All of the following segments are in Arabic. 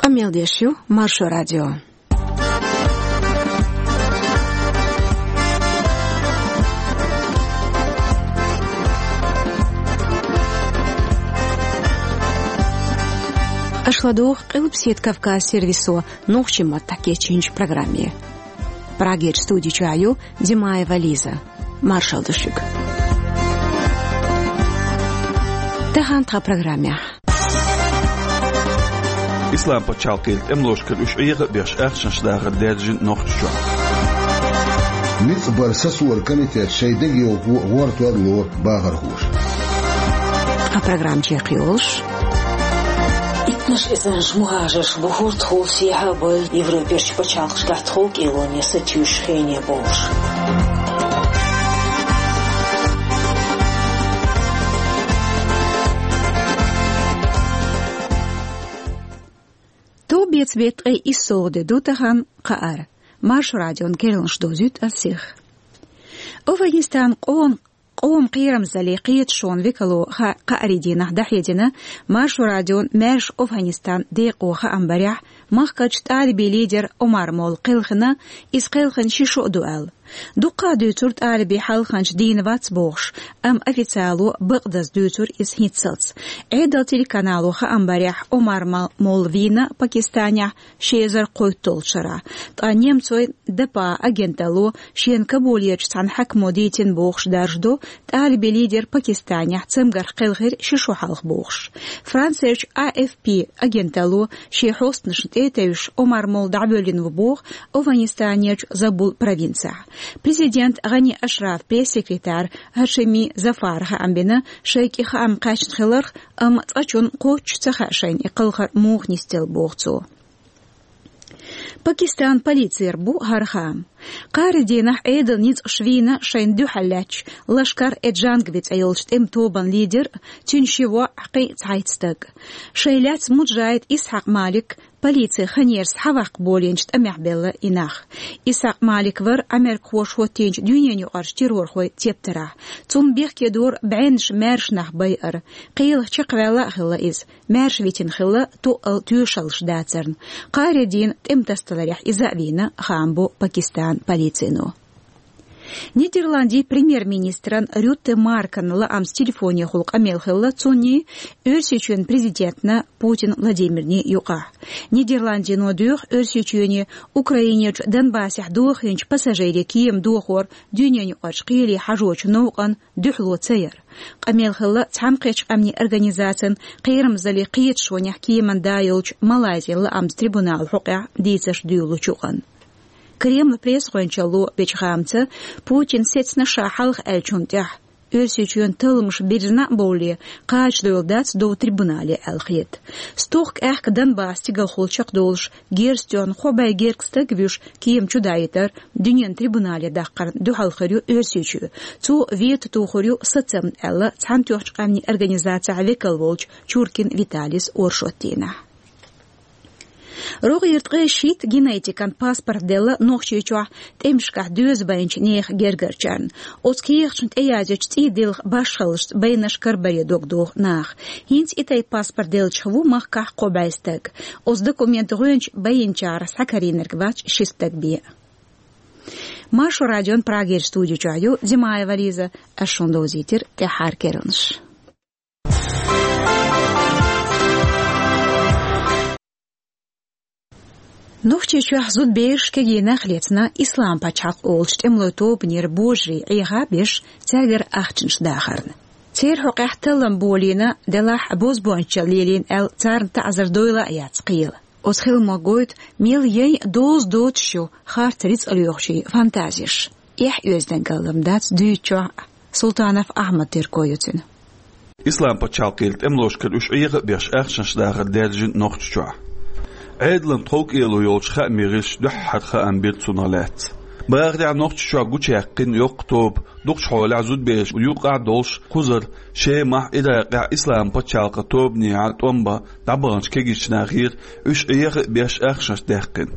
Камелдешью, Маршо радио. Ашладох Кылпсет Кавказ сервисо нухчима таке чинч программе. Прагер студии чаю Димаева Лиза. Маршалдышик. Тахантха программе. Ислам почалкил эмлошкал уж ига беш ахшншдагы дерджин нохчу. Миц барсас уаркалите шейдеги уартуадло багархуш. А программ чекиолш. Наш изанж муажеш бухурт хол сиабой европеш почалкш гатхок илоне сатюшхене болш. Бецвет исоде дутахан каар. Марш радион келнш дозют асих. Афганистан قوم قيرم زليقية شون ويكلو قاريدينا دحيدنا марш радион مرش أفغانستان ديق وخا أمبريح مخكج طالبي ليدر عمر مول قلخنا إس قلخن شيشو دوال دوقا دوتور طالبي حلخنش دين واتس بوخش أم أفيتالو بقدس دوتور إس هيتسلس عيدل تيليكانالو خا أمبريح عمر مول فينا باكستانيا شيزر قويتول شرا تانيمتوي دبا أجنتالو شين كابوليج تان حكمو ديتين بوخش دارجدو طالبي ليدر باكستانيا تسمغر قلغير شيشو حلخ بوخش فرانسيرش AFP أجنتالو شي حوستنش تيتاوش عمر مول دعبولين وبوخ أفغانستانيج زبول провинция. Президент Гани Ашраф, пресс-секретарь Хашеми Зафар Хаамбина, шейк и Хаам Качт Хилар, Цачун Коч Цахашайн и Калхар Мухнистел Бохцу. Пакистан полиция Рбу Хархам. Каридинах Эйдл Ниц Швина Шайн Дюхаляч, Лашкар Эджангвиц Эйлшт Тобан лидер, Тюншево Хкей Цайцтаг. Шейляц Муджайд Исхак Малик, полиция Ханерс Хавак Болинчт Амяхбелла Инах. Исхак Малик вар Америк Хошхо Тинч Дюняню Арштирорхой Тептера. Цум Бехкедор Бэнш Мершнах Байар. Қейл Чаквела Хилла из. Мерш Витин Хилла Туал Тюшалш Дацерн. Каридин Темтасталарях Изавина Хамбо Пакистан полицейну. Нидерландии премьер-министран Рютте Маркан лаам с телефоне хулк амелхелла цуни өрсечен президентна Путин Владимирни юка. Нидерландии нодух өрсечене Украинеч Донбассях духинч пассажири кием духор дюняню ашкили хажоч науқан духло цейр. Амелхелла цамкеч амни организациян қейрам зали қиет шонях киеман дайылч Малайзия лаам с трибунал хуқа дийцаш дюйлу чуған. Кремль пресс-кончалу бечхамца Путин сетсна шахалх элчунтях. Өрсечуен тылмыш биржна боли кач дойлдац до трибунале элхет. Стох эхк Донбасс тигал холчак долш герстен хобай геркстаг виш кием чудайтар дюнен трибунале дахкар духалхарю өрсечу. Цу вет тухорю сацам элла цантёчкамни организация векал волч Чуркин Виталис Оршоттина. Рогиртгы шит генетикан паспорт дела нохчичуа темшках дюз байнч нех гергерчан. Оскиехчунт эязеч цидил башхалш байнаш карбаре догдох нах. Хинц итай паспорт делчхву махках кобайстаг. Оз документ гönч байнчар сакаринергвач шистаг бе. Маршо радион Прагер студию чаю Димаева Лиза ашондозитер техар кернш. Нухчичуах зуд беш кегенах лецна ислам пачак олчт эмлото бнир божри ига беш цагер ахчинш дахарн. Цер хоқахталам болина делах бозбонча лилин эл царн ta'zir дойла яцқил. Осхил могойт мил ей доз дотшу хартриц алёхши фантазиш. Их өзден калым дац дүйчо Султанов Ахмад теркоютин. Ислам пачалкил эмлошкал уш ига беш ахчинш дахар дерджин нохчу. عيدلم توك إلو يولش خا ميغش دحر خا أمبير صنالات باغدي عن نقش شو عقوش يقين يقطب دقش حوالي عزود بيش ويوقع دولش خزر شي مح إذا يقع إسلام بطشالق توبني على طنبا دعبغنش كيجيش ناغير وش إيغ بيش أخشش داقين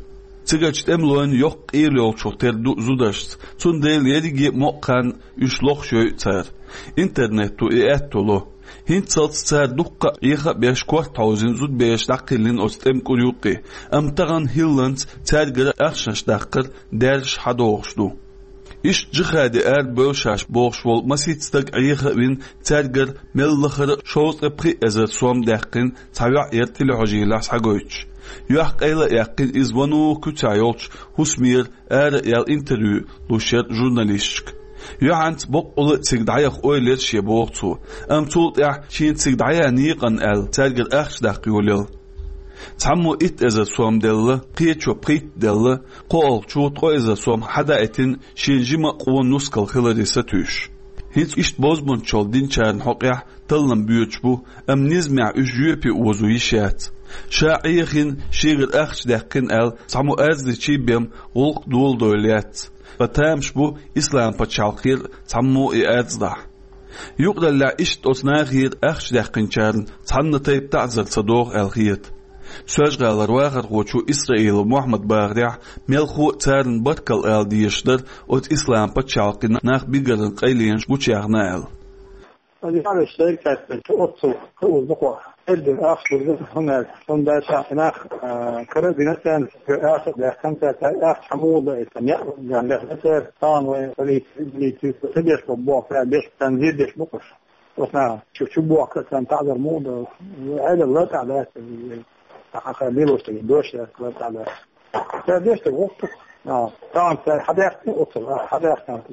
تيجت أملون يق إيريول شوتر دو زودشت تون ديل يدي مقان يشلخ شوي تار إنترنت تو إياتولو هنت صار دقة إيخا بيش كوارتاوزن زود بيش دقيلين أستم كوريوقي أم تغن هيلند تارجر أخشنش دقر دارش حدوغشدو إيش جخادي بوشاش بوغشول مسيت ستاق إيخا بين تارجر ملخر شوط أبقي أزر سوام دقين تابع إرتل عجيلاس حقويتش يحق إلا يقين إزوانو كتايوش هسمير يال انتريو لوشير جورناليشك يعنت بقول تقدعيق أولير شيبوغتو أم تولت شين تقدعيا نيقن تارجر أخش دقيوليل تعمو إت إذا سوام دل قيتشو بريت دل قول شوط إذا سوام حدا إتن شين جيما قوان نسكال خلاليسا توش هنت إشت بوزبون شول دين شارن حقيح تلن بيوتشبو أم نزمع إجيوبي وزويشات شاعيخين شيغر أخش دقين تعمو أزلي تشيبيم غلق دول دوليات فتامش بو إسلام بتشالخير تعمو إعادزدع يقدر لا إشت أصناغير أخش دقين شارن تعن تيب تعزل صدوغ الخيط سوج غالر واخر غوچو إسرائيل محمد باغريع ملخو تارن بركل ديشدر أوت إسلام بتشالقين ناخ بيقرن قيلينش بوچيغنا هذه على الشركة تأصل هو البقوة إدن أخذ هنا صندوق شاحناخ كردينتان في آخر لخمسة آخر حموضة إسلامية يعني لخمسة طان ولي تبيش ببوع فبيش تنزيل بيش بقش وصنا شو بوع كان تعذر موضة هذا الوقت على خليله يستجدوش الوقت على فبيش تغوطه طبعا حدا أصل حدا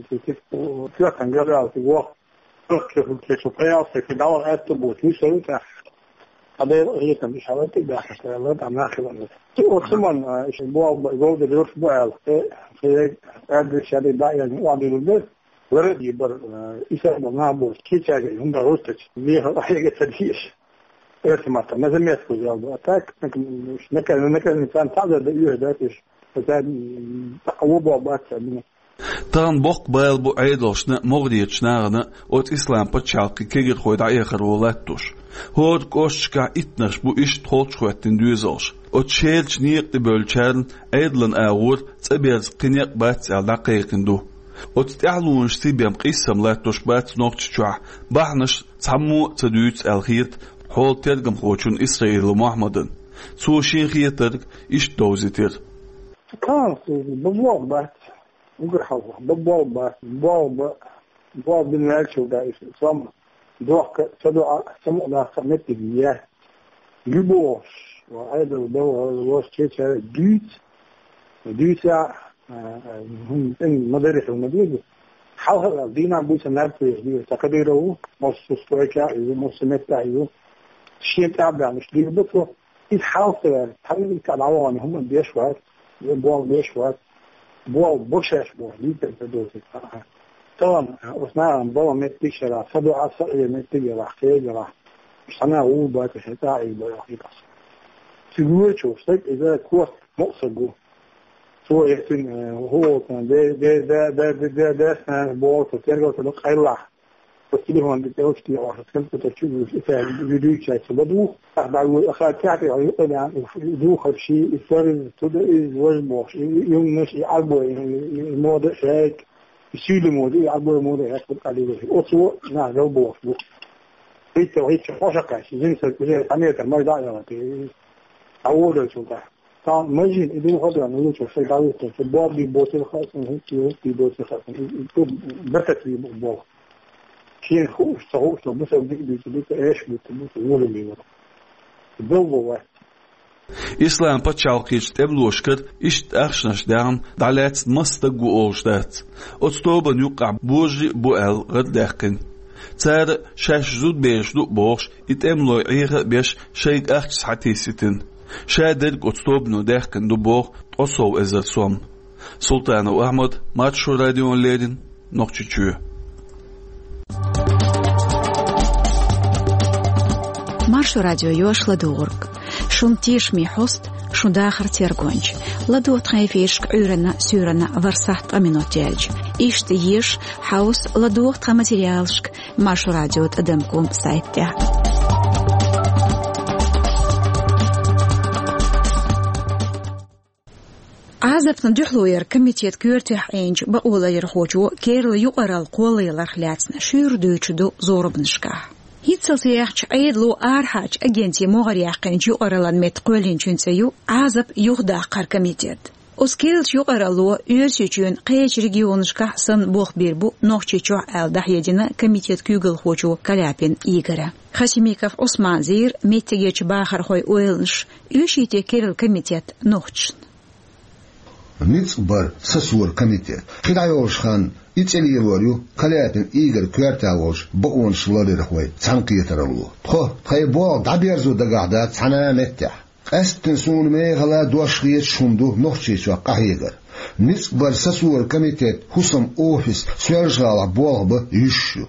في كان جرى في وقت كيف في دور أتبوت يسوي هذا هي كان مش حالتي داخل الوقت عم ناخذ وثمان أسبوع جود الأسبوع في هذا الشيء ده يعني وعندي البيت ورد يبر إسحاق نابوس كيف يعني هم دروستش ليه حاجة تدهيش إرتمات ما زال يسكت يلا أتاك نكمل إنسان تعذر بيوه داتش فزاد تقوب وبات تان بوق بايل بو عيدلشنا مغريتشناغنا اوت إسلام بتشالقي كيغر خويد عيخر ولاتوش هود كوشكا إتنش بو إشت خولش خواتن دوزوش اوت شيلش نيق دي بولشارن عيدلن آغور تبيرز قنيق بات دقيقن دو اوت تعلونش تبيام قيسم لاتوش بات نوكتشوح بحنش تعمو تدويت الخيط حول ترقم خوشون إسرائيل ومحمدن سو شيخي ترق إشت دوزيتر كان ببوغ بات وقرحوا بواب بالنالشو دايش صم دوق صدع سمع لا سمت بياه يبوش وهذا الدواء كيتشا ديسا هم إن مدرسة ومدرسة حاول دينا بوس الناس دي تقديره مستويكا إذا مستمتع إذا شيء تابع مش دي بطل يحاول تحمل كالعوان هم بيشوات يبواب بيشوات بوا بوشاش بوا ليتر بدوسي طبعا وصناعة بوا متيش راح صدوا عصر متيجي راح خيج راح مش أنا أقول بات الشتاعي بيحكي قص تقول شو صدق إذا كوس مقصد سو يحسن هو كان ده سنة بوا ترجع تلقى الله وكل هون بتوقتي أو كنت تشوف إذا فيديو شيء سبدو بعد أخذ كاتي أو يعني دو خبشي يصير تود وجبه يوم مش يعبوا الموضوع هيك يصير الموضوع يعبوا الموضوع هيك بالقليل أصو نعم بوش هيك وهيك فاشقة زين سكري أمير ما يدعي أول شو ده طبعا مجين إذا خدوا عنه شو شيء داوود في باب دي بوتل خاص هيك دي بوتل خاص بس في باب كين خوش تغوش لو مثلا بيك إيش بتقول اللي ورا الضوء إسلام بتشالقيش تبلوشكر إشت أخشنش دام دعلات مستقو أوجدات أتطوبا يقع بوجي بوال غد داقن تار شاش زود بيش دو بوش يتأملو عيغ بيش شيك أخش حتيستن شادرق أتطوبنو داقن دو بوغ تصو إزر سوم سلطان وأحمد ماتشو راديو ليدن نقشتشو Маршу радио ёш ладуург. Шун тиш ми хост, шун дахар тергонч. Ладу тхайфишк урана сюрана варсахт аминотельч. Ишт еш хаус ладуург тха материалшк. Маршу радио тадемкум сайтте. عزبنا دحلوير كميتيت كورتح إنج بقولا يرخوجو كيرل يقرا القولي لرخلاتنا شير دوتشدو زورب نشكاح يتصلتيحش عيد لو آرحاج أجنتي مغرياقين يقرا لن متقولين جنسيو عزب يغدا قار كميتيت أسكيلت يقرا لو يرسيجون قيش ريجيونشكاح سن بوخ بيربو نوخشيچو آل دحيدنا كميتيت كوغل خوجو كلابين إيغرا خشميكف عثمان زير ميتيجيش باخر خوي اويلنش يوشيتي كيرل كميتيت نوخشن نيتس بار سسور كميتيت خدايوش خان يتسلي الوريو كلابين إيغر كوارتاوش بقون شلالي رخوي تسانقيترلو تخي بوغ دابيرزو دقاعدات سانا متح أستنسون ميغلا دوشغيت شوندو نوخشيشو قهيغر نيتس بار سسور كميتيت حسم أوفيس سوالجالا بوغب يشو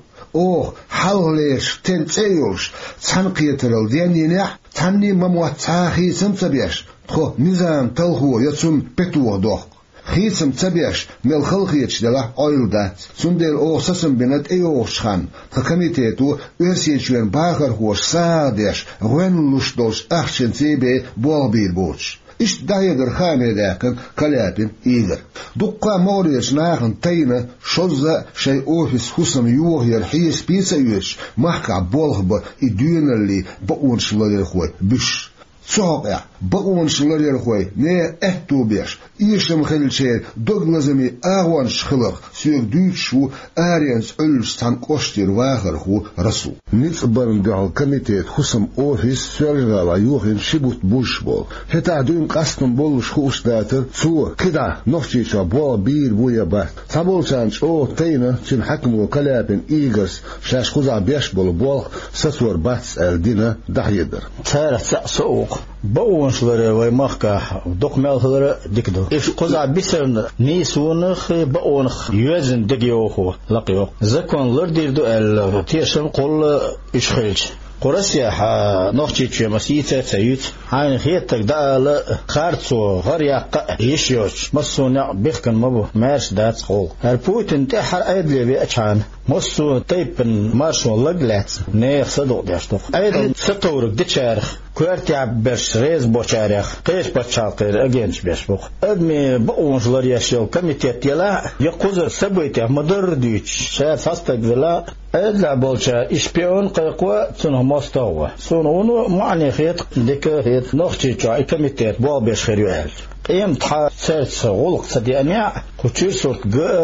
حلليش تنتيوش تسانقيترل ديانينيح تاني ممواتاخي سمتبيش نظام تلخو يتسون بتوه دوخ خيسم تبيش مل خلقيتش دلا أيلدات سندل سسم بنت أيوش خان كميتيتو ارسيتشون باخر هوش سادش غنلوش دوش أخشن تيبي بوالبير بوش إيش دايدر خامي داكن كلابين إيدر دقا موريش ناخن تينا شوزا شي أوفيس حسم يوهير حيس بيسا يوش محكا بولغب إدوين اللي بقونش لديخوي بش صاقع بقونش لديخوي نيه احتو بيش إيشم خلشير دوغلزمي آوانش خلق سيوك دوتشو آريانس ألش تان قشتير واخر خو رسو نيت برن دعال كميتيت حسم أوفيس سيرغالا يوهين شبوت بوشبول هتا دوين قاسم بولش خوش داتر سو كدا نوخشيشا بوا بير بويا بات تابولشانش تينا چن حكمو كلابين إيغرس شاش خوزا بيشبول بول سسور باتس الدينا دحيدر تارة سأسوق بقونش لري مخكا دوك مالهر ديكدو إيش قزع بيسرن نيسونخ بقونخ يوزن دقيوخو لقيو زكون لرديردو التيشن قول إيش خيج قرسيا نوختي تشي مسيته تيت عين خيتك دال خارتو غريق يشيوش مسونا بيخكن مبو مارش دات قول البوتين تحر ايدلي بيچان مسو تيبن مارشو لغلات نيخ صدق داشتو ايدل ستورك دچارخ كوارتي عبش ريز بوچارخ قيش بچالقير اگينش بيشبوخ ادمي بقونجلر يشيو كميتيت يلا يقوزر سبويتي مدر ديچ شاید فاستك ولا ادلع بولشا اشبيون قيقوا تنه مستوى سونو معني خيط ديك هيت نوختي تشا كميتيت بو بيش خيريال قيم تح سرت غلق صدي انيا كوتشير صوت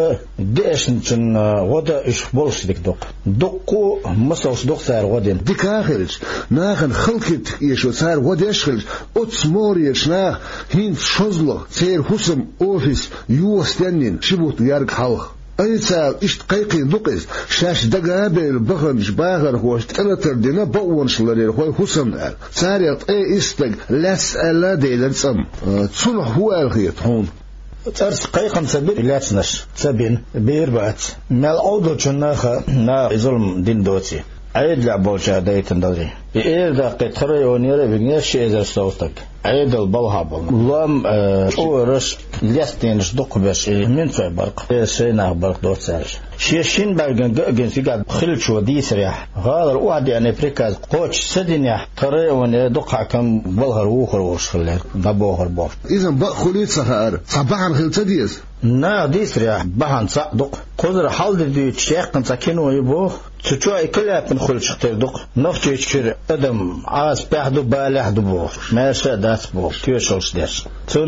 ديشن غدا ايش بولش ديك دوقو مسوس دوق صار غدين ديك اخرج ناخن خلقت يشو صار غداش خرج اوتسموريش نا هين شوزلو سير حسم اوفيس يوستنين شبوت يارك خلق أيسال إشت قيقي نقص شاش دقابل بغنش باغر هوش تلتر دينا بقونش لرير هوي حسن قال ساريط اي استق لاس ألا ديلن سم تصنح هو الخيط هون ترس قيقم سبيل لاتنش سبين بيربات مال أوضو جناخا نا ظلم دين دوتي عيد لعبوشا دايتن دوري بإير دا قيتخري ونيري بغنيش إذا صوتك عيد البلهابل لام أورش ليستينش دوق باش من في برق سينا برق دوت سارش شيشين برغن جن في قاعد خلشو دي سريح غادر واحد يعني بريكاز قوتش سدنيا قري وني دوق كم بلهر وخر وش خلال دبوهر بوف إذا بق خليت سهر صباحا خلت ديس نا دي سريح بحن صدق قدر حال دي تشيق ساكنو يبو تشوي كلها من خلش تردق نفتي تشير ادم عاس بحدو بالح دبو ماشا داس بو تيشلش داس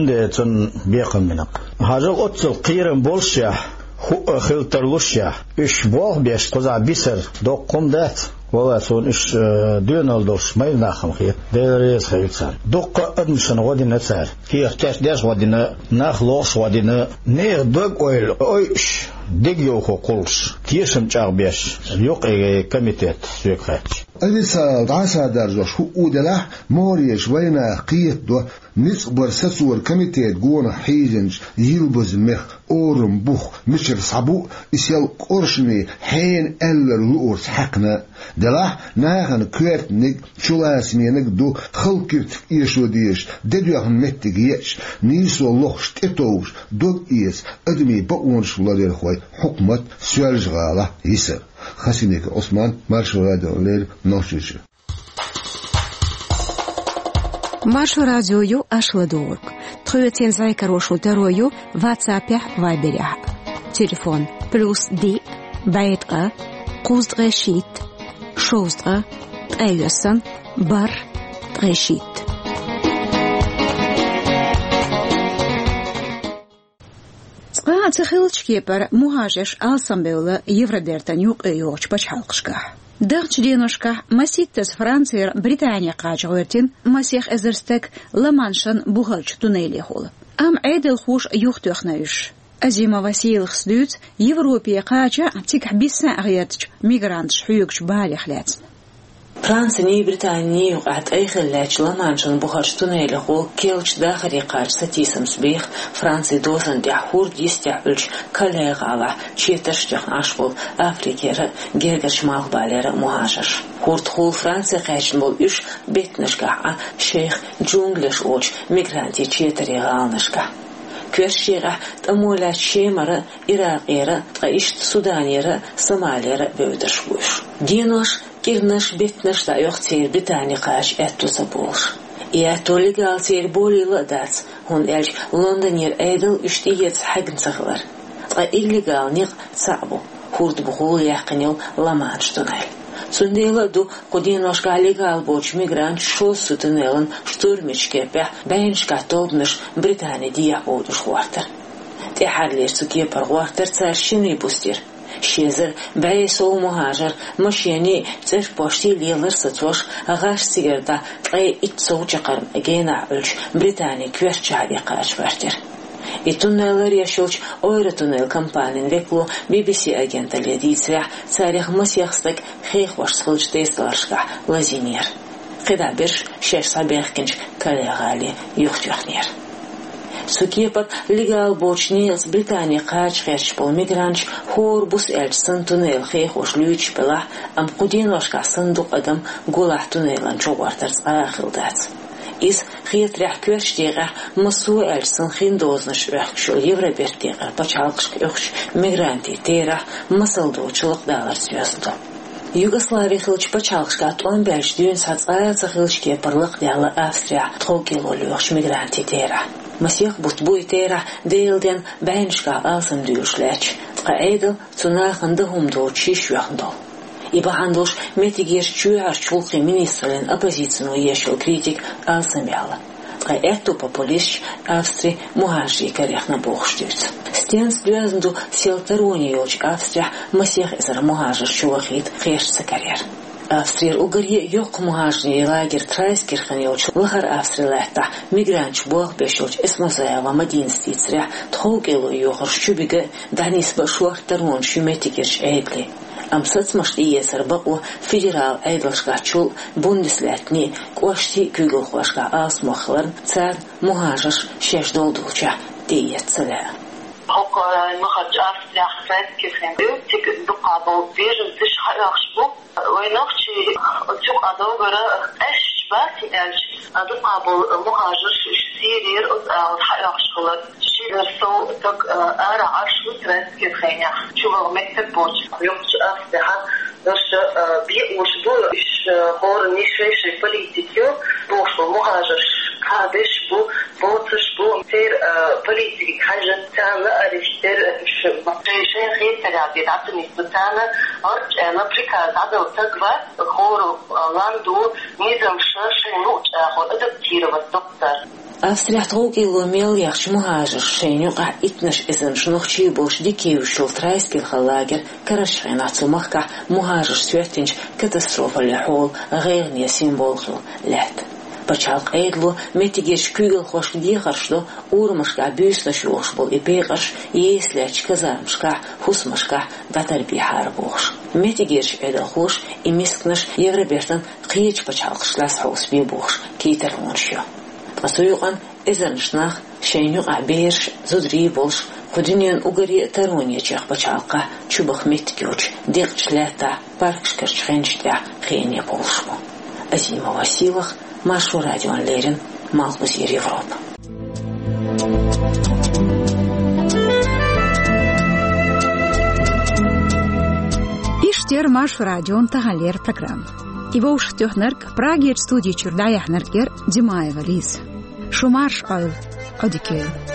تن بيقم منك هاجو اتل قيرن بولشيا هو خلترلوشيا اش بوغ بيش قزع بيسر دوقم دات والله سون اش دونالدوش ما يناخم خير ديريس خيرسان دوق ادمشن غادي نتسار كي احتاج داش غادي ناخلوش غادي نير دوق اويش ديجيو قولش تيشم چاغبيش يوق كميتيت سيكخات أليسا دعسا درجة شو أودلا موريش وينا قيت دو نصبر سسور كميتيت جون حيجنج يلبز مخ أورم بوخ مشر صابو إسيال قرشني حين ألر لؤرس حقنا دلا ناغن كويرت نيك شولاس مينك دو خلقرت إيشو ديش ددوغن متقيش نيسو لوخش تتوش دوغ إيس أدمي بقونش لدير خوي حكمت سوالج غالة يسر خسينيك عثمان مارشو رادو ليل نوشيش Машу радиою ашладорг. Тхуютен зайкарошу дарою ватсапях вайберях. Телефон +D байтга куздрешит шоздга тайосан бар трешит. Цхилчки пар мухажеш алсамбеула Евробертанюк йоч пачалкшка. Дагчденушка маситтас Франция Британия качгыртин масих эзерстек ламаншан бухалч туннели хол. Ам эдел хуш юхтөхнаюш. Азима Василих слют Европе кача тик бисса агятч мигрант шуюкч балихлец. Франция и Британия قاعد أيخلّاش لمانشان بخارجتوني لخو كيلش داخلي قاش ستيسم سبيخ فرنسا دوسن دحور ديستعبلش كاليغ على تشيتشتخ عشبول أفريقيا جيرجر شمال باليرا مهاجر هورت خول فرنسا قاش مول إيش بيتنشكا شيخ جونغلش أوش ميغرانتي تشيتري غالنشكا كرشيغا تأمولا شيمرا إراقيرا تغيشت سودانيرا سوماليرا بودرشوش دينوش كيرنش بيتنش دا يختير بريطانيا قاش اتو سبولش اتو ليغال تير بولي لدات هون الج لندنير ايدل اشتيت حقن صغر تغا إليغال نيق صعبو هورد بخول يحقنيل لامانش تونيل سنديلا دو قدينوش ليغال بوش ميغرانت شوسو تونيلن штурмичкепе беншка толбнеш بريطانيا دي بودش خوارتر تي حاليش تكي برغوارتر تارشيني بوستير شيزر بايسو مهاجر مشيني تر بوشتي ليلر ستوش غاش سيجردا قي اتسو جقرم اجينا علش بريطانيا كويرش عادي قاش بارتر التونيلر يشوش اوير تونيل كامبانين ويكلو BBC агента لديتسرح تاريخ مسيخستك خيخ وش سخلش تيستلرشكا لازينير قدا برش شاش صبيخ كنش كاليغالي يختيخنير سوكيبر ليغال بوچنيلز بريطانيا قاش خيرش بول ميغرانش هور بوس الچسن تونيل خيخ وش لويچ بلا ام قدينوشكا صندوق ادم غولح تونيلان چوغارترز آخلدات إس خيط رح كورش تيغا مسو الچسن خين دوزنش رحكشو يوربير تيغا بچالقش كيوخش ميغرانتي تيرا مسل دوچلق دالر سيوزندو Югославия хилч пачалшка тон бельш дюн сацаца хилчке парлык дяла Австрия тхокило лёш мигранти тера. Масих бутбуй тера дейлден беншка алсам дюшлеч. Тгаэдл цунахан дхум до чишвяхндо. Ибо хандош метигеш чуар чулхи министрен оппозицию ешел критик алсамяла. Тгаэту популист Австрии мухажи карехна богштюц. Стенс дюзенду селтарони йоч Австрия масих эзер мухажир чулахит хешца карьер. Австрия угорье йок мухажни лагер трайскирхан йоч лахар Австрия лехта мигранч бог бешоч эсмозаева мадинстицря тхогелу йохар шубиге данис башуар тарон шуметикерш эйдли. Амсац машти есер баку федерал эйдлшкачул бундеслетни кошти күгілхуашка асмахлар цар мухажиш шеш долдулча дейетсілі. Hokker nog Австрия французский хендел, тик дукабол бежен тиш хайахшбу, ойнохчи отчук адогара эшбати элч, дукабол мухажиш сирир от хайахшхулар, шидер со так ара ашу французский хеня, чувал мектеп боч, йокч Австрия Наш би ушбу иш хор нишвейши политикю, бошло мухажиш кадеш бу, боцш бу, тер политики кажет тана арифтер шейшен хейтера бедатни стана, арч наприка задал тагва хор ланду низам шашину хор адаптировать доктор. Австрия тхогило мел яхш мухажир шейню qa itnash izin shnuchchi bosh dikiyushul traiskil лагер карашхен ацумахка мухажир светинч катастрофа лехол гейрния символхил лет. Пачалк эйдло метигеш күгел хош дихаршло урмашка бюслаш ошбол и пегаш еслеч казармшка хусмашка датарби харбош. Метигеш эдл хош и мискнаш евробертан қиеч пачалкшлас хосби бош кейтер оншо. Асуюган эзерншнах шейню аберш зудри болш Худинен угари тарония чех пачалка чубах меткюч декчлета паркшкерч хенчтя хене болшмо. Азима Василах Машу радион Лерин Малбузир Европа. Иштер Машу радион Тагалер программа. Ивоуш тёхнерк Праге студии чурдая хнеркер Димаева Лиз. Шумарш ойл одикейл.